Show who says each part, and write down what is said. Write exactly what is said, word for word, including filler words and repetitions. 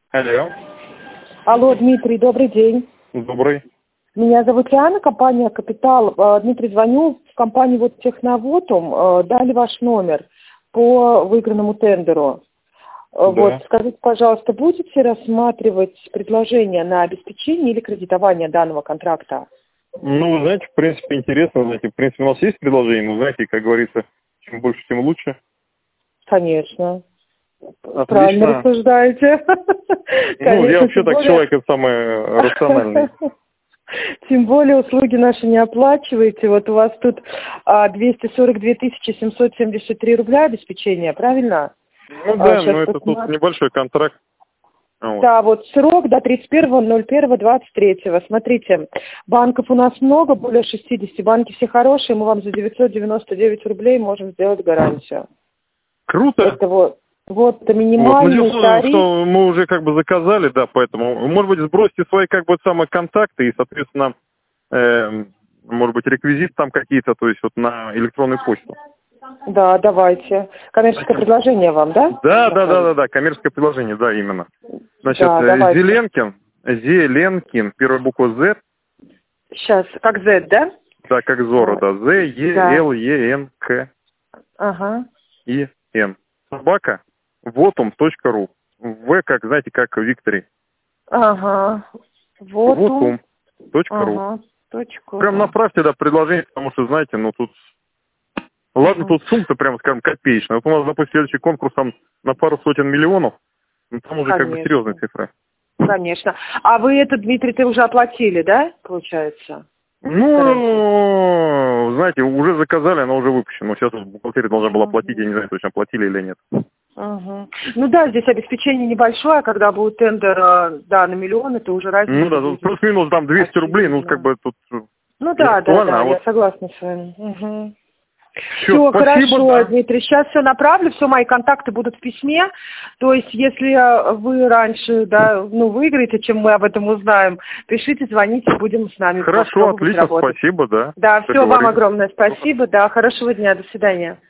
Speaker 1: Алло.
Speaker 2: Алло, Дмитрий, добрый день.
Speaker 1: Добрый.
Speaker 2: Меня зовут Яна, компания «Капитал». Э, Дмитрий, звоню в компанию вот «Техновотум». Э, Дали ваш номер по выигранному тендеру. Э,
Speaker 1: Да.
Speaker 2: Вот, скажите, пожалуйста, будете рассматривать предложение на обеспечение или кредитование данного контракта?
Speaker 1: Ну, вы знаете, в принципе, интересно, знаете, в принципе, у нас есть предложение, но, знаете, как говорится, чем больше, тем лучше.
Speaker 2: Конечно.
Speaker 1: Отлично.
Speaker 2: Правильно рассуждаете.
Speaker 1: Ну, я вообще так человек, это самый рациональный.
Speaker 2: Тем более услуги наши не оплачиваете. Вот у вас тут а, двести сорок две тысячи семьсот семьдесят три рубля обеспечения, правильно?
Speaker 1: Ну да,
Speaker 2: а,
Speaker 1: но это тут небольшой контракт. Вот.
Speaker 2: Да, вот срок до тридцать первого ноль первого двадцать третьего. Смотрите, банков у нас много, более шестидесяти. Банки все хорошие, мы вам за девятьсот девяносто девять рублей можем сделать гарантию.
Speaker 1: Круто.
Speaker 2: Это вот, вот это
Speaker 1: Вот.
Speaker 2: минимальный
Speaker 1: Ну, дело,
Speaker 2: тариф.
Speaker 1: что мы уже как бы заказали, да, поэтому, может быть, сбросьте свои как бы самые контакты и, соответственно, э, может быть, реквизит там какие-то, то есть вот на электронную почту.
Speaker 2: Да, давайте. Коммерческое предложение вам, да?
Speaker 1: Да, да, да, да, да, коммерческое предложение, да, именно. Значит,
Speaker 2: Да,
Speaker 1: э,
Speaker 2: давайте.
Speaker 1: Зеленкин, Зеленкин, первая буква Z,
Speaker 2: Сейчас, как Z, да?
Speaker 1: да, как Зоро, да, З, Е,
Speaker 2: Да.
Speaker 1: Л, Е, Н, К,
Speaker 2: Ага.
Speaker 1: И, Н. Собака, вотум точка ру. В, как, знаете, как Виктори.
Speaker 2: Ага. Вот он.
Speaker 1: вотум точка ру.
Speaker 2: Ага. Точку.
Speaker 1: Прям направьте, да, предложение, потому что, знаете, ну тут... Ладно,
Speaker 2: Ага.
Speaker 1: тут сумма-то прям, скажем, копеечная. Вот у нас, допустим, следующий конкурс там на пару сотен миллионов, ну там уже как бы
Speaker 2: Конечно.
Speaker 1: серьезные цифры.
Speaker 2: Конечно. А вы это, Дмитрий, ты уже оплатили, да, получается?
Speaker 1: Ну, знаете, уже заказали, она уже выпущена. Но сейчас бухгалтерия должна была оплатить, я не знаю, точно оплатили или нет.
Speaker 2: Угу. Ну да, здесь обеспечение небольшое, а когда будет тендер, э, да, на миллион, это уже разница.
Speaker 1: Ну да, тут плюс-минус там двести рублей, ну как бы тут...
Speaker 2: Ну да, да, да,
Speaker 1: а
Speaker 2: я
Speaker 1: вот...
Speaker 2: согласна с вами. Угу.
Speaker 1: Все,
Speaker 2: Все,
Speaker 1: спасибо,
Speaker 2: хорошо,
Speaker 1: да.
Speaker 2: Дмитрий, сейчас все направлю, все мои контакты будут в письме. То есть, если вы раньше, да, ну, выиграете, чем мы об этом узнаем, пишите, звоните, будем с нами.
Speaker 1: Хорошо, отлично, работать. Спасибо, да.
Speaker 2: Да, все, вам огромное спасибо, да, хорошего дня, до свидания.